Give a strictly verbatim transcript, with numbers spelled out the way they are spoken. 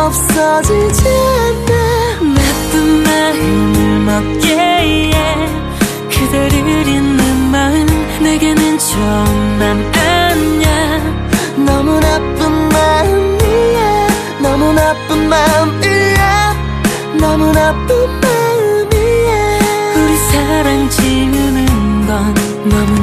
없어지지 않아. 나쁜 마음을 먹게 해. 그대를 잊는 마음 내게는 좋은 맘 아니야. 너무 나쁜 마음이야. 너무 나쁜 마음이야. 너무 나쁜 마음이야. 우리 사랑 지우는 건 너무